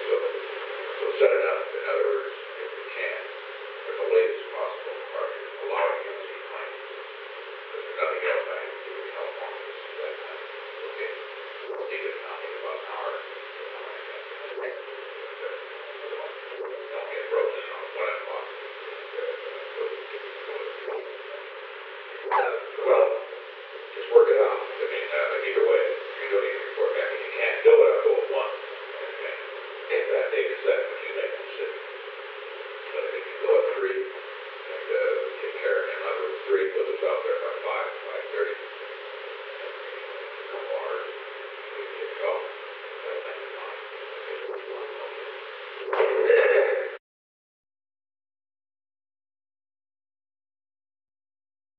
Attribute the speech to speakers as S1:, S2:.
S1: So set it up, in other words, if we can, at the latest possible departure, allowing you to see planes. Because there's nothing else I have to do in California this that time. Okay. Leave it nothing about an hour. Don't get frozen on 1 o'clock. Well, just work it out. I mean, either way, you don't need to report back. If you can't do it, I'll go at 1. Okay. If that date is set, when you make the decision.